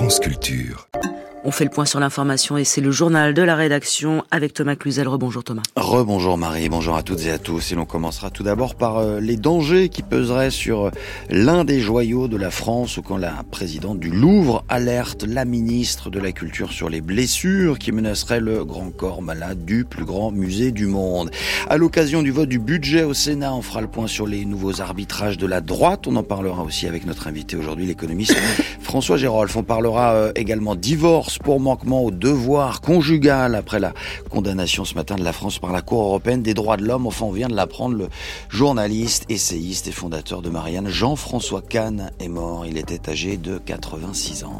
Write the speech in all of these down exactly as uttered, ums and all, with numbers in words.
France Culture. On fait le point sur l'information et c'est le journal de la rédaction avec Thomas Cluzel. Rebonjour Thomas. Rebonjour Marie, bonjour à toutes et à tous. Et l'on commencera tout d'abord par euh, les dangers qui peseraient sur euh, l'un des joyaux de la France, ou quand la présidente du Louvre alerte la ministre de la Culture sur les blessures qui menaceraient le grand corps malade du plus grand musée du monde. À l'occasion du vote du budget au Sénat, on fera le point sur les nouveaux arbitrages de la droite. On en parlera aussi avec notre invité aujourd'hui, l'économiste François Gérolf. On parlera euh, également divorce pour manquement au devoir conjugal après la condamnation ce matin de la France par la Cour européenne des droits de l'homme. Enfin, on vient de l'apprendre, le journaliste, essayiste et fondateur de Marianne, Jean-François Kahn, est mort. Il était âgé de quatre-vingt-six ans.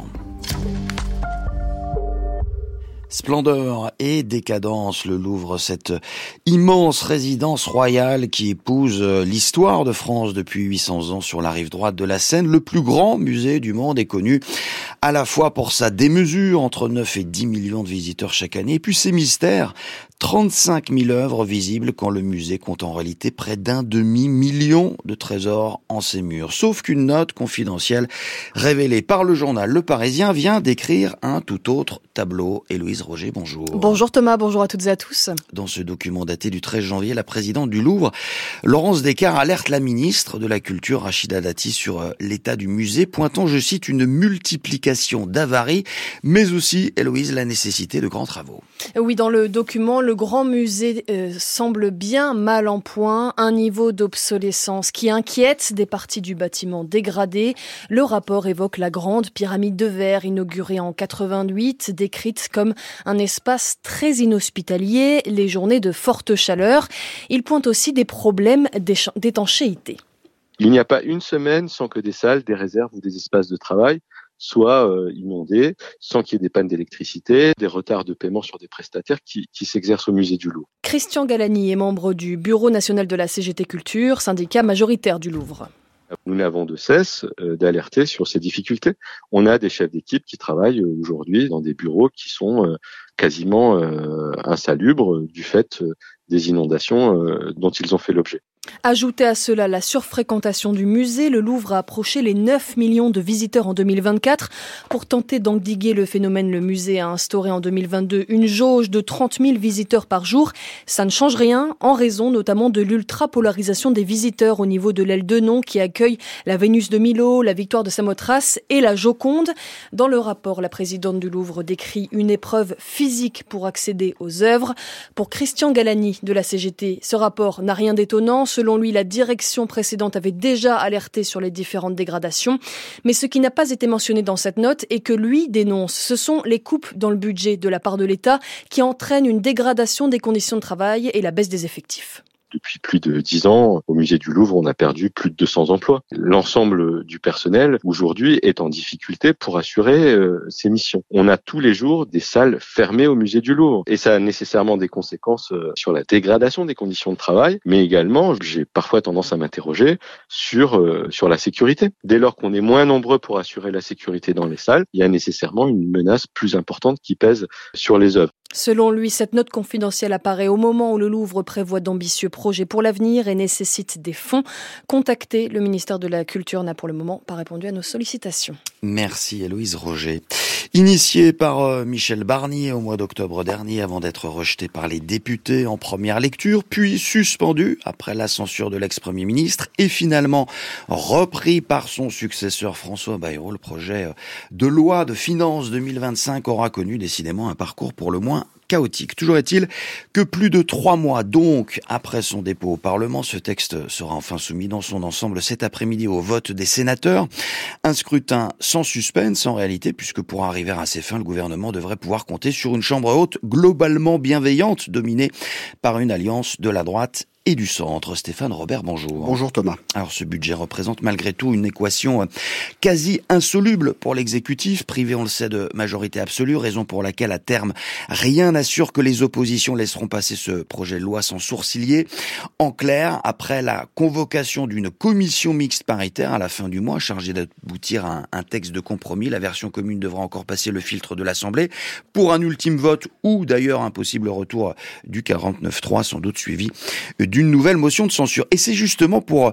Splendeur et décadence, le Louvre, cette immense résidence royale qui épouse l'histoire de France depuis huit cents ans sur la rive droite de la Seine. Le plus grand musée du monde est connu à la fois pour sa démesure, entre neuf et dix millions de visiteurs chaque année, et puis ses mystères. trente-cinq mille œuvres visibles quand le musée compte en réalité près d'un demi-million de trésors en ses murs. Sauf qu'une note confidentielle révélée par le journal Le Parisien vient d'écrire un tout autre tableau. Héloïse Roger, bonjour. Bonjour Thomas, bonjour à toutes et à tous. Dans ce document daté du treize janvier, la présidente du Louvre, Laurence Descartes, alerte la ministre de la Culture, Rachida Dati, sur l'état du musée, pointant, je cite, une multiplication d'avaries, mais aussi, Héloïse, la nécessité de grands travaux. Oui, dans le document, le grand musée euh, semble bien mal en point, un niveau d'obsolescence qui inquiète, des parties du bâtiment dégradées. Le rapport évoque la grande pyramide de verre inaugurée en quatre-vingt-huit, décrite comme un espace très inhospitalier, les journées de forte chaleur. Il pointe aussi des problèmes d'étanchéité. Il n'y a pas une semaine sans que des salles, des réserves ou des espaces de travail soient euh, inondés, sans qu'il y ait des pannes d'électricité, des retards de paiement sur des prestataires qui, qui s'exercent au musée du Louvre. Christian Galani est membre du Bureau national de la C G T Culture, syndicat majoritaire du Louvre. Nous n'avons de cesse euh, d'alerter sur ces difficultés. On a des chefs d'équipe qui travaillent euh, aujourd'hui dans des bureaux qui sont euh, quasiment euh, insalubres du fait euh, des inondations euh, dont ils ont fait l'objet. Ajoutez à cela la surfréquentation du musée, le Louvre a approché les neuf millions de visiteurs en deux mille vingt-quatre. Pour tenter d'endiguer le phénomène, le musée a instauré en deux mille vingt-deux une jauge de trente mille visiteurs par jour. Ça ne change rien, en raison notamment de l'ultra-polarisation des visiteurs au niveau de l'aile de Non qui accueille la Vénus de Milo, la Victoire de Samothrace et la Joconde. Dans le rapport, la présidente du Louvre décrit une épreuve physique pour accéder aux œuvres. Pour Christian Galani de la C G T, ce rapport n'a rien d'étonnant. Selon lui, la direction précédente avait déjà alerté sur les différentes dégradations. Mais ce qui n'a pas été mentionné dans cette note et que lui dénonce, ce sont les coupes dans le budget de la part de l'État qui entraînent une dégradation des conditions de travail et la baisse des effectifs. Depuis plus de dix ans, au musée du Louvre, on a perdu plus de deux cents emplois. L'ensemble du personnel, aujourd'hui, est en difficulté pour assurer euh, ses missions. On a tous les jours des salles fermées au musée du Louvre. Et ça a nécessairement des conséquences euh, sur la dégradation des conditions de travail, mais également, j'ai parfois tendance à m'interroger sur, euh, sur la sécurité. Dès lors qu'on est moins nombreux pour assurer la sécurité dans les salles, il y a nécessairement une menace plus importante qui pèse sur les œuvres. Selon lui, cette note confidentielle apparaît au moment où le Louvre prévoit d'ambitieux projets pour l'avenir et nécessite des fonds. Contacté, le ministère de la Culture n'a pour le moment pas répondu à nos sollicitations. Merci Héloïse Roger. Initié par euh, Michel Barnier au mois d'octobre dernier avant d'être rejeté par les députés en première lecture, puis suspendu après la censure de l'ex-premier ministre et finalement repris par son successeur François Bayrou, le projet de loi de finances deux mille vingt-cinq aura connu décidément un parcours pour le moins chaotique. Toujours est-il que plus de trois mois donc après son dépôt au Parlement, ce texte sera enfin soumis dans son ensemble cet après-midi au vote des sénateurs. Un scrutin sans suspense en réalité, puisque pour arriver à ses fins, le gouvernement devrait pouvoir compter sur une chambre haute globalement bienveillante, dominée par une alliance de la droite et du centre. Stéphane Robert, bonjour. Bonjour Thomas. Alors ce budget représente malgré tout une équation quasi insoluble pour l'exécutif, privé on le sait de majorité absolue, raison pour laquelle à terme rien n'assure que les oppositions laisseront passer ce projet de loi sans sourciller. En clair, après la convocation d'une commission mixte paritaire à la fin du mois chargée d'aboutir à un, un texte de compromis, la version commune devra encore passer le filtre de l'Assemblée pour un ultime vote ou d'ailleurs un possible retour du quarante-neuf trois, sans doute suivi du d'une nouvelle motion de censure. Et c'est justement pour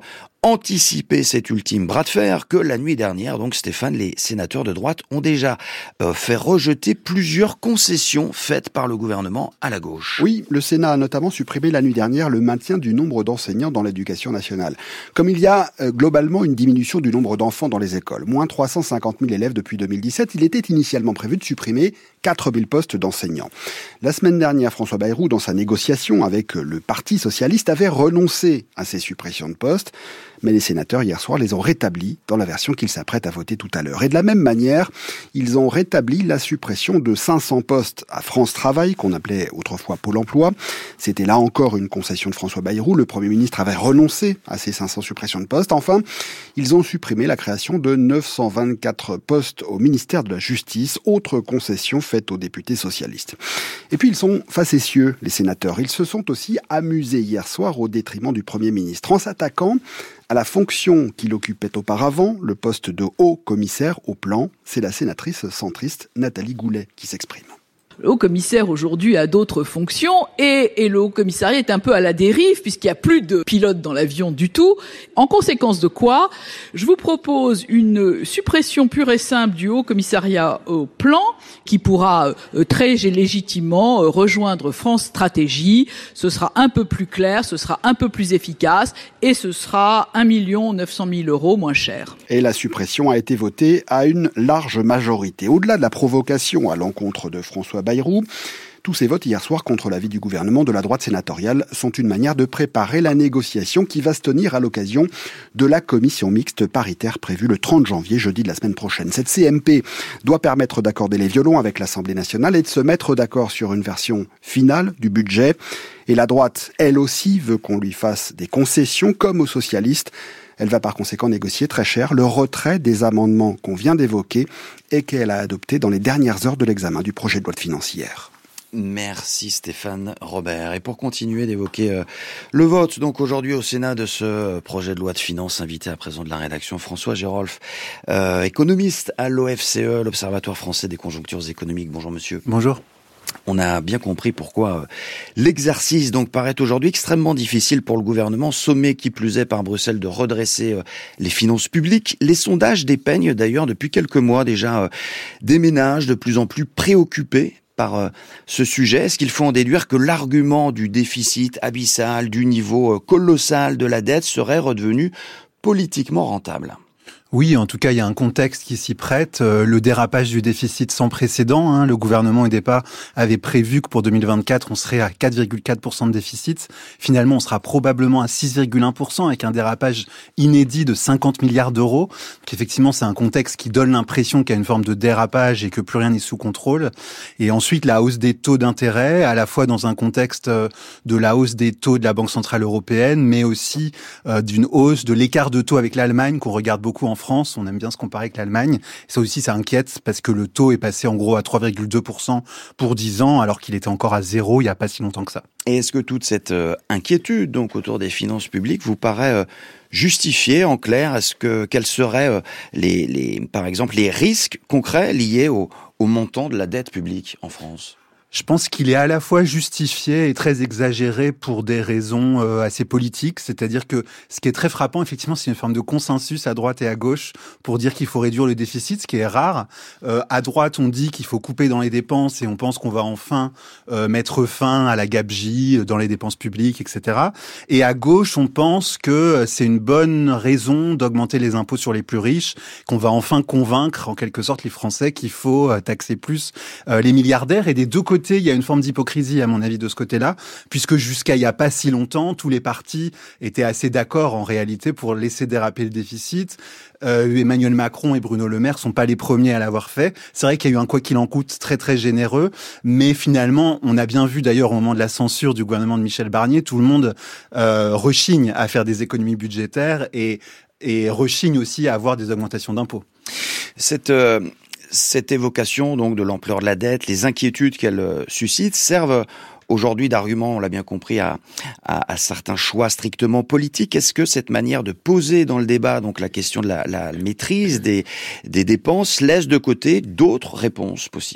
anticiper cet ultime bras de fer que la nuit dernière, donc Stéphane, les sénateurs de droite ont déjà euh, fait rejeter plusieurs concessions faites par le gouvernement à la gauche. Oui, le Sénat a notamment supprimé la nuit dernière le maintien du nombre d'enseignants dans l'éducation nationale. Comme il y a euh, globalement une diminution du nombre d'enfants dans les écoles, moins trois cent cinquante mille élèves depuis deux mille dix-sept, il était initialement prévu de supprimer quatre mille postes d'enseignants. La semaine dernière, François Bayrou, dans sa négociation avec le Parti socialiste, avait renoncé à ces suppressions de postes, mais les sénateurs, hier soir, les ont rétablis dans la version qu'ils s'apprêtent à voter tout à l'heure. Et de la même manière, ils ont rétabli la suppression de cinq cents postes à France Travail, qu'on appelait autrefois Pôle emploi. C'était là encore une concession de François Bayrou. Le Premier ministre avait renoncé à ces cinq cents suppressions de postes. Enfin, ils ont supprimé la création de neuf cent vingt-quatre postes au ministère de la Justice, autre concession faite aux députés socialistes. Et puis ils sont facétieux, les sénateurs. Ils se sont aussi amusés hier soir au détriment du Premier ministre, en s'attaquant à la fonction qu'il occupait auparavant, le poste de haut commissaire au plan. C'est la sénatrice centriste Nathalie Goulet qui s'exprime. Le haut-commissaire aujourd'hui a d'autres fonctions et, et le haut-commissariat est un peu à la dérive puisqu'il n'y a plus de pilote dans l'avion du tout. En conséquence de quoi, je vous propose une suppression pure et simple du haut-commissariat au plan qui pourra euh, très légitimement euh, rejoindre France Stratégie. Ce sera un peu plus clair, ce sera un peu plus efficace et ce sera un million neuf cent mille euros moins cher. Et la suppression a été votée à une large majorité. Au-delà de la provocation à l'encontre de François Bayrou, tous ces votes hier soir contre l'avis du gouvernement de la droite sénatoriale sont une manière de préparer la négociation qui va se tenir à l'occasion de la commission mixte paritaire prévue le trente janvier, jeudi de la semaine prochaine. Cette C M P doit permettre d'accorder les violons avec l'Assemblée nationale et de se mettre d'accord sur une version finale du budget. Et la droite, elle aussi, veut qu'on lui fasse des concessions comme aux socialistes. Elle va par conséquent négocier très cher le retrait des amendements qu'on vient d'évoquer et qu'elle a adoptés dans les dernières heures de l'examen du projet de loi de finances hier. Merci Stéphane Robert. Et pour continuer d'évoquer euh, le vote, donc aujourd'hui au Sénat de ce projet de loi de finances, invité à présent de la rédaction François Gérolf, euh, économiste à l'O F C E, l'Observatoire français des conjonctures économiques. Bonjour monsieur. Bonjour. On a bien compris pourquoi l'exercice donc paraît aujourd'hui extrêmement difficile pour le gouvernement, sommé qui plus est par Bruxelles de redresser les finances publiques. Les sondages dépeignent d'ailleurs depuis quelques mois déjà des ménages de plus en plus préoccupés par ce sujet. Est-ce qu'il faut en déduire que l'argument du déficit abyssal, du niveau colossal de la dette serait redevenu politiquement rentable ? Oui, en tout cas, il y a un contexte qui s'y prête. Euh, le dérapage du déficit sans précédent. Hein, le gouvernement, au départ, avait prévu que pour deux mille vingt-quatre, on serait à quatre virgule quatre pour cent de déficit. Finalement, on sera probablement à six virgule un pour cent avec un dérapage inédit de cinquante milliards d'euros. Donc, effectivement, c'est un contexte qui donne l'impression qu'il y a une forme de dérapage et que plus rien n'est sous contrôle. Et ensuite, la hausse des taux d'intérêt, à la fois dans un contexte de la hausse des taux de la Banque Centrale Européenne, mais aussi euh, d'une hausse de l'écart de taux avec l'Allemagne qu'on regarde beaucoup en France. France, on aime bien se comparer avec l'Allemagne. Ça aussi, ça inquiète parce que le taux est passé en gros à trois virgule deux pour cent pour dix ans, alors qu'il était encore à zéro il n'y a pas si longtemps que ça. Et est-ce que toute cette euh, inquiétude donc autour des finances publiques vous paraît euh, justifiée en clair ? Est-ce que quels seraient euh, les, les, par exemple, les risques concrets liés au, au montant de la dette publique en France ? Je pense qu'il est à la fois justifié et très exagéré pour des raisons euh, assez politiques. C'est-à-dire que ce qui est très frappant, effectivement, c'est une forme de consensus à droite et à gauche pour dire qu'il faut réduire le déficit, ce qui est rare. Euh, à droite, on dit qu'il faut couper dans les dépenses et on pense qu'on va enfin euh, mettre fin à la gabegie dans les dépenses publiques, et cetera. Et à gauche, on pense que c'est une bonne raison d'augmenter les impôts sur les plus riches, qu'on va enfin convaincre, en quelque sorte, les Français qu'il faut taxer plus euh, les milliardaires. Et des deux côtés, il y a une forme d'hypocrisie, à mon avis, de ce côté-là, puisque jusqu'à il n'y a pas si longtemps, tous les partis étaient assez d'accord, en réalité, pour laisser déraper le déficit. Euh, Emmanuel Macron et Bruno Le Maire sont pas les premiers à l'avoir fait. C'est vrai qu'il y a eu un quoi qu'il en coûte très, très généreux, mais finalement, on a bien vu, d'ailleurs, au moment de la censure du gouvernement de Michel Barnier, tout le monde euh, rechigne à faire des économies budgétaires et, et rechigne aussi à avoir des augmentations d'impôts. Cette... Euh... Cette évocation donc de l'ampleur de la dette, les inquiétudes qu'elle suscite servent aujourd'hui d'argument, on l'a bien compris, à, à, à certains choix strictement politiques. Est-ce que cette manière de poser dans le débat donc la question de la, la maîtrise des, des dépenses laisse de côté d'autres réponses possibles ?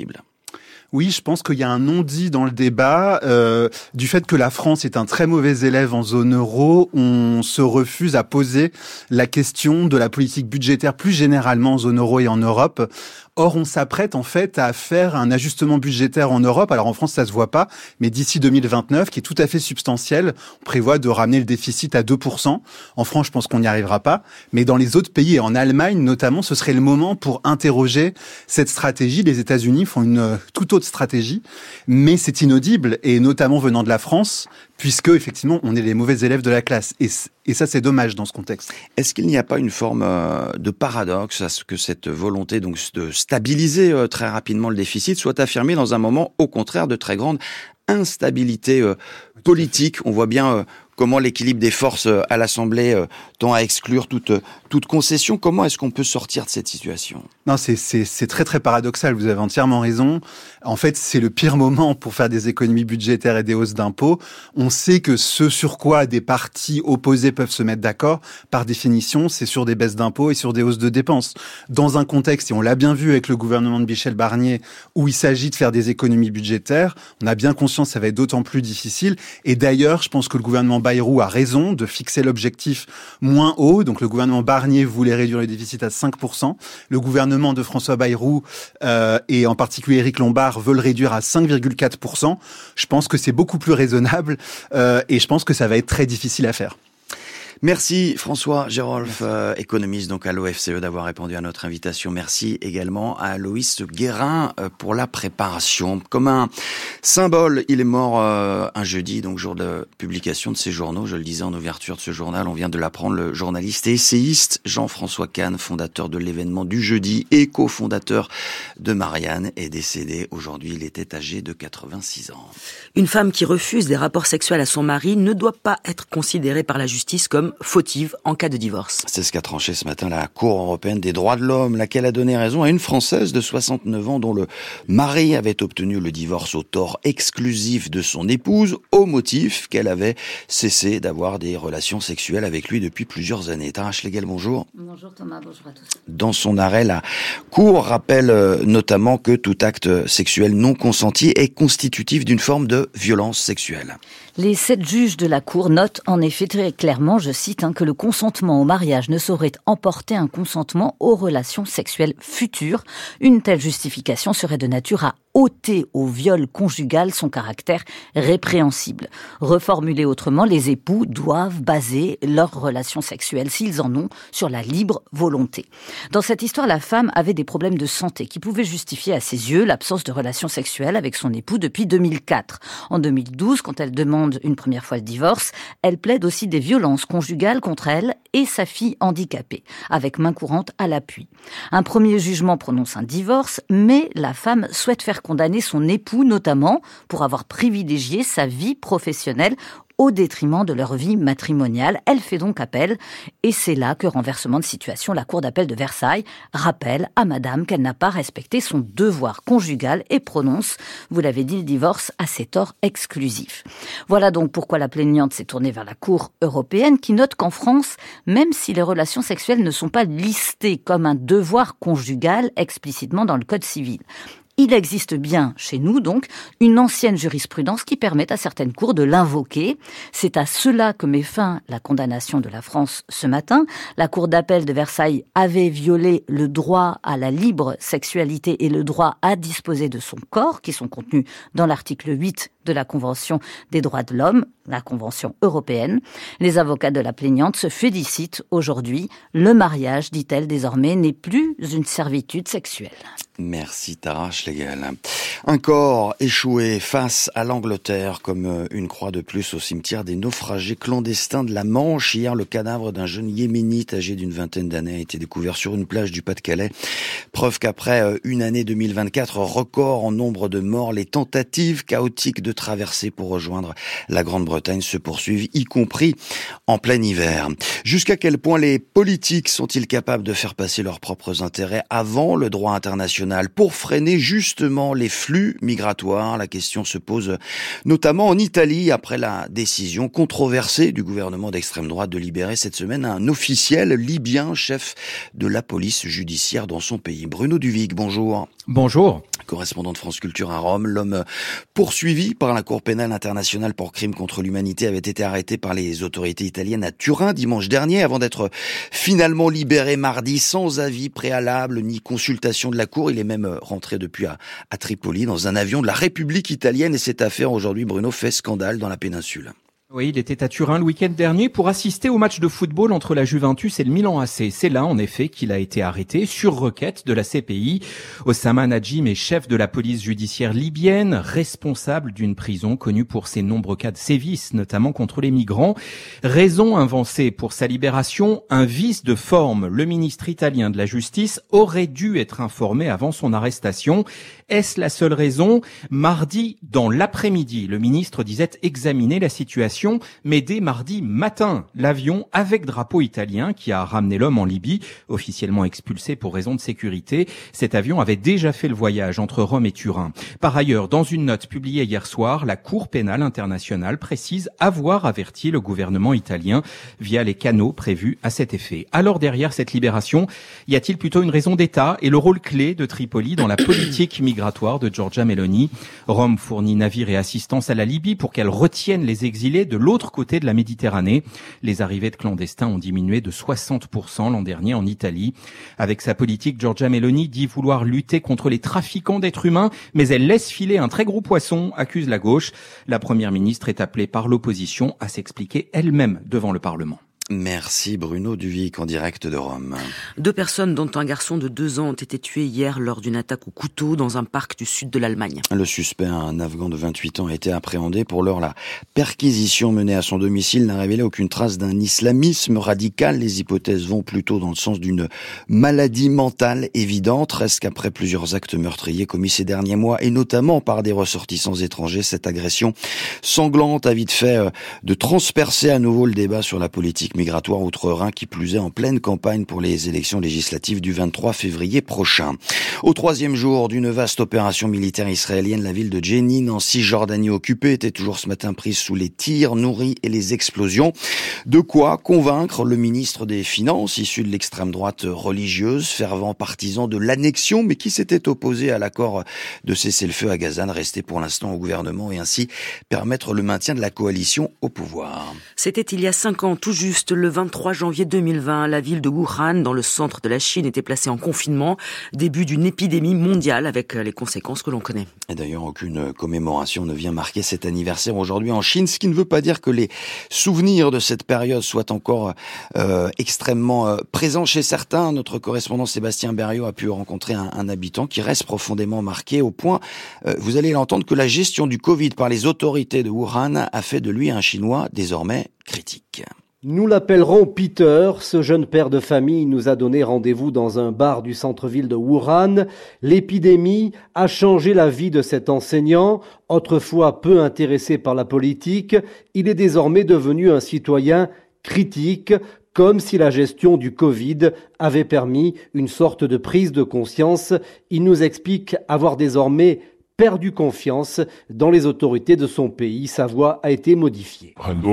Oui, je pense qu'il y a un non-dit dans le débat euh, du fait que la France est un très mauvais élève en zone euro. On se refuse à poser la question de la politique budgétaire plus généralement en zone euro et en Europe. Or, on s'apprête en fait à faire un ajustement budgétaire en Europe. Alors en France, ça se voit pas, mais d'ici deux mille vingt-neuf, qui est tout à fait substantiel, on prévoit de ramener le déficit à deux pour cent. En France, je pense qu'on n'y arrivera pas. Mais dans les autres pays, et en Allemagne notamment, ce serait le moment pour interroger cette stratégie. Les États-Unis font une toute autre stratégie, mais c'est inaudible, et notamment venant de la France, puisque effectivement, on est les mauvais élèves de la classe. Et, et ça, c'est dommage dans ce contexte. Est-ce qu'il n'y a pas une forme de paradoxe à ce que cette volonté donc de stabiliser très rapidement le déficit soit affirmée dans un moment, au contraire, de très grande instabilité politique? On voit bien comment l'équilibre des forces à l'Assemblée tend à exclure toute, toute concession. Comment est-ce qu'on peut sortir de cette situation? Non, c'est, c'est, c'est très très paradoxal, vous avez entièrement raison. En fait, c'est le pire moment pour faire des économies budgétaires et des hausses d'impôts. On sait que ce sur quoi des partis opposés peuvent se mettre d'accord, par définition, c'est sur des baisses d'impôts et sur des hausses de dépenses. Dans un contexte, et on l'a bien vu avec le gouvernement de Michel Barnier, où il s'agit de faire des économies budgétaires, on a bien conscience que ça va être d'autant plus difficile. Et d'ailleurs, je pense que le gouvernement Bayrou a raison de fixer l'objectif moins haut. Donc le gouvernement Barnier voulait réduire le déficit à cinq pour cent. Le gouvernement de François Bayrou euh, et en particulier Éric Lombard veulent réduire à cinq virgule quatre pour cent. Je pense que c'est beaucoup plus raisonnable euh, et je pense que ça va être très difficile à faire. Merci François Gérolf, euh, économiste donc à l'O F C E, d'avoir répondu à notre invitation. Merci également à Loïs Guérin euh, pour la préparation. Comme un symbole, il est mort euh, un jeudi, donc jour de publication de ses journaux. Je le disais en ouverture de ce journal, on vient de l'apprendre, le journaliste et essayiste Jean-François Kahn, fondateur de l'événement du jeudi et cofondateur de Marianne, est décédé aujourd'hui. Il était âgé de quatre-vingt-six ans. Une femme qui refuse des rapports sexuels à son mari ne doit pas être considérée par la justice comme fautive en cas de divorce. C'est ce qu'a tranché ce matin la Cour européenne des droits de l'homme, laquelle a donné raison à une Française de soixante-neuf ans dont le mari avait obtenu le divorce au tort exclusif de son épouse, au motif qu'elle avait cessé d'avoir des relations sexuelles avec lui depuis plusieurs années. Tara Schlegel, bonjour. Bonjour Thomas, bonjour à tous. Dans son arrêt, la Cour rappelle notamment que tout acte sexuel non consenti est constitutif d'une forme de violence sexuelle. Les sept juges de la Cour notent en effet très clairement, je cite, hein, que le consentement au mariage ne saurait emporter un consentement aux relations sexuelles futures. Une telle justification serait de nature à ôter au viol conjugal son caractère répréhensible. Reformulé autrement, les époux doivent baser leurs relations sexuelles, s'ils en ont, sur la libre volonté. Dans cette histoire, la femme avait des problèmes de santé qui pouvaient justifier à ses yeux l'absence de relations sexuelles avec son époux depuis deux mille quatre. En deux mille douze, quand elle demande une première fois le divorce, elle plaide aussi des violences conjugales contre elle et sa fille handicapée, avec main courante à l'appui. Un premier jugement prononce un divorce, mais la femme souhaite faire condamner son époux, notamment pour avoir privilégié sa vie professionnelle au détriment de leur vie matrimoniale. Elle fait donc appel, et c'est là que, renversement de situation, la Cour d'appel de Versailles rappelle à madame qu'elle n'a pas respecté son devoir conjugal et prononce, vous l'avez dit, le divorce à ses torts exclusifs. Voilà donc pourquoi la plaignante s'est tournée vers la Cour européenne, qui note qu'en France, même si les relations sexuelles ne sont pas listées comme un devoir conjugal explicitement dans le Code civil, il existe bien, chez nous donc, une ancienne jurisprudence qui permet à certaines cours de l'invoquer. C'est à cela que met fin la condamnation de la France ce matin. La Cour d'appel de Versailles avait violé le droit à la libre sexualité et le droit à disposer de son corps, qui sont contenus dans l'article huit de la Convention des droits de l'homme, la Convention européenne. Les avocats de la plaignante se félicitent aujourd'hui. Le mariage, dit-elle désormais, n'est plus une servitude sexuelle. Merci Tara Schlegel. Un corps échoué face à l'Angleterre comme une croix de plus au cimetière des naufragés clandestins de la Manche. Hier, le cadavre d'un jeune yéménite âgé d'une vingtaine d'années a été découvert sur une plage du Pas-de-Calais. Preuve qu'après une année deux mille vingt-quatre record en nombre de morts, les tentatives chaotiques de traversée pour rejoindre la Grande-Bretagne se poursuivent, y compris en plein hiver. Jusqu'à quel point les politiques sont-ils capables de faire passer leurs propres intérêts avant le droit international pour freiner justement les flux migratoires? La question se pose notamment en Italie après la décision controversée du gouvernement d'extrême droite de libérer cette semaine un officiel libyen chef de la police judiciaire dans son pays. Bruno Duvic, bonjour. Bonjour. correspondant de France Culture à Rome. L'homme poursuivi par la Cour pénale internationale pour crimes contre l'humanité avait été arrêté par les autorités italiennes à Turin dimanche dernier avant d'être finalement libéré mardi sans avis préalable ni consultation de la Cour. Il est même rentré depuis à, à Tripoli dans un avion de la République italienne et cette affaire aujourd'hui, Bruno, fait scandale dans la péninsule. Oui, il était à Turin le week-end dernier pour assister au match de football entre la Juventus et le Milan A C. C'est là, en effet, qu'il a été arrêté sur requête de la C P I. Osama Najim est chef de la police judiciaire libyenne, responsable d'une prison connue pour ses nombreux cas de sévices, notamment contre les migrants. Raison avancée pour sa libération, un vice de forme. Le ministre italien de la Justice aurait dû être informé avant son arrestation. Est-ce la seule raison ? Mardi, dans l'après-midi, le ministre disait examiner la situation, mais dès mardi matin, l'avion avec drapeau italien qui a ramené l'homme en Libye, officiellement expulsé pour raison de sécurité, cet avion avait déjà fait le voyage entre Rome et Turin. Par ailleurs, dans une note publiée hier soir, la Cour pénale internationale précise avoir averti le gouvernement italien via les canaux prévus à cet effet. Alors derrière cette libération, y a-t-il plutôt une raison d'État et le rôle clé de Tripoli dans la politique migratoire de Giorgia Meloni ? Rome fournit navires et assistance à la Libye pour qu'elle retienne les exilés de l'autre côté de la Méditerranée. Les arrivées de clandestins ont diminué de soixante pour cent l'an dernier en Italie. Avec sa politique, Giorgia Meloni dit vouloir lutter contre les trafiquants d'êtres humains, mais elle laisse filer un très gros poisson, accuse la gauche. La première ministre est appelée par l'opposition à s'expliquer elle-même devant le Parlement. Merci Bruno Duvic en direct de Rome. Deux personnes, dont un garçon de deux ans, ont été tuées hier lors d'une attaque au couteau dans un parc du sud de l'Allemagne. Le suspect, un Afghan de vingt-huit ans, a été appréhendé. Pour l'heure, la perquisition menée à son domicile n'a révélé aucune trace d'un islamisme radical. Les hypothèses vont plutôt dans le sens d'une maladie mentale évidente. Reste qu'après plusieurs actes meurtriers commis ces derniers mois, et notamment par des ressortissants étrangers, cette agression sanglante a vite fait de transpercer à nouveau le débat sur la politique migratoire outre-Rhin, qui plus est en pleine campagne pour les élections législatives du vingt-trois février prochain. Au troisième jour d'une vaste opération militaire israélienne, la ville de Jenin, en Cisjordanie occupée, était toujours ce matin prise sous les tirs nourris et les explosions. De quoi convaincre le ministre des Finances, issu de l'extrême droite religieuse, fervent partisan de l'annexion, mais qui s'était opposé à l'accord de cessez-le-feu à Gaza, resté pour l'instant au gouvernement, et ainsi permettre le maintien de la coalition au pouvoir. C'était il y a cinq ans, tout juste. Le vingt-trois janvier deux mille vingt, la ville de Wuhan, dans le centre de la Chine, était placée en confinement. Début d'une épidémie mondiale avec les conséquences que l'on connaît. Et d'ailleurs, aucune commémoration ne vient marquer cet anniversaire aujourd'hui en Chine, ce qui ne veut pas dire que les souvenirs de cette période soient encore euh, extrêmement euh, présents chez certains. Notre correspondant Sébastien Berriot a pu rencontrer un, un habitant qui reste profondément marqué au point, euh, vous allez l'entendre, que la gestion du Covid par les autorités de Wuhan a fait de lui un Chinois désormais critique. Nous l'appellerons Peter. Ce jeune père de famille nous a donné rendez-vous dans un bar du centre-ville de Wuhan. L'épidémie a changé la vie de cet enseignant. Autrefois peu intéressé par la politique, il est désormais devenu un citoyen critique, comme si la gestion du Covid avait permis une sorte de prise de conscience. Il nous explique avoir désormais perdu confiance dans les autorités de son pays. Sa voix a été modifiée.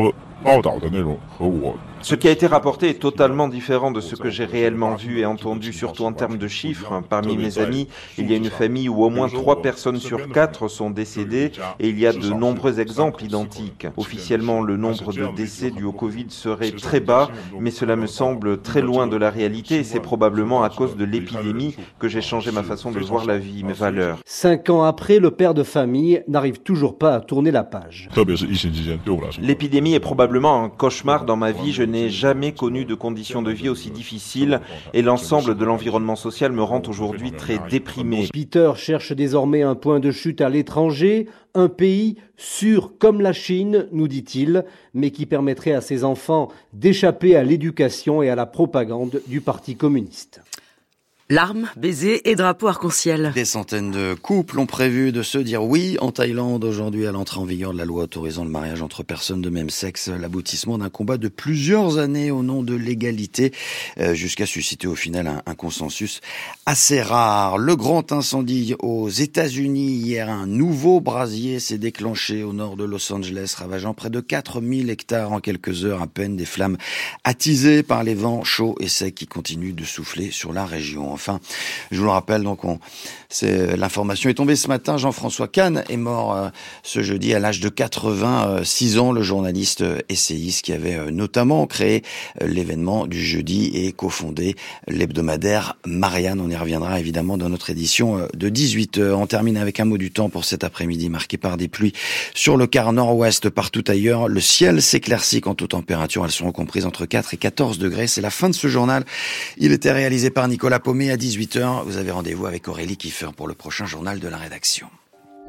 Ce qui a été rapporté est totalement différent de ce que j'ai réellement vu et entendu, surtout en termes de chiffres. Parmi mes amis, il y a une famille où au moins trois personnes sur quatre sont décédées et il y a de nombreux exemples identiques. Officiellement, le nombre de décès dus au Covid serait très bas, mais cela me semble très loin de la réalité et c'est probablement à cause de l'épidémie que j'ai changé ma façon de voir la vie, mes valeurs. Cinq ans après, le père de famille n'arrive toujours pas à tourner la page. L'épidémie est probablement un cauchemar dans ma vie. Je n'ai jamais connu de conditions de vie aussi difficiles et l'ensemble de l'environnement social me rend aujourd'hui très déprimé. Peter cherche désormais un point de chute à l'étranger, un pays sûr comme la Chine, nous dit-il, mais qui permettrait à ses enfants d'échapper à l'éducation et à la propagande du Parti communiste. Larmes, baisers et drapeaux arc-en-ciel. Des centaines de couples ont prévu de se dire oui en Thaïlande aujourd'hui à l'entrée en vigueur de la loi autorisant le mariage entre personnes de même sexe, l'aboutissement d'un combat de plusieurs années au nom de l'égalité, euh, jusqu'à susciter au final un, un consensus assez rare. Le grand incendie aux États-Unis hier, un nouveau brasier s'est déclenché au nord de Los Angeles, ravageant près de quatre mille hectares en quelques heures à peine, des flammes attisées par les vents chauds et secs qui continuent de souffler sur la région. enfin, je vous le rappelle, donc on, c'est, l'information est tombée ce matin. Jean-François Kahn est mort euh, ce jeudi à l'âge de quatre-vingt-six ans, le journaliste euh, essayiste qui avait euh, notamment créé euh, l'événement du jeudi et cofondé l'hebdomadaire Marianne. On y reviendra évidemment dans notre édition euh, de dix-huit heures. On termine avec un mot du temps pour cet après-midi marqué par des pluies sur le quart nord-ouest. Partout ailleurs, le ciel s'éclaircit quant aux températures. Elles seront comprises entre quatre et quatorze degrés. C'est la fin de ce journal. Il était réalisé par Nicolas Paumet à dix-huit heures. Vous avez rendez-vous avec Aurélie Kiefer pour le prochain journal de la rédaction.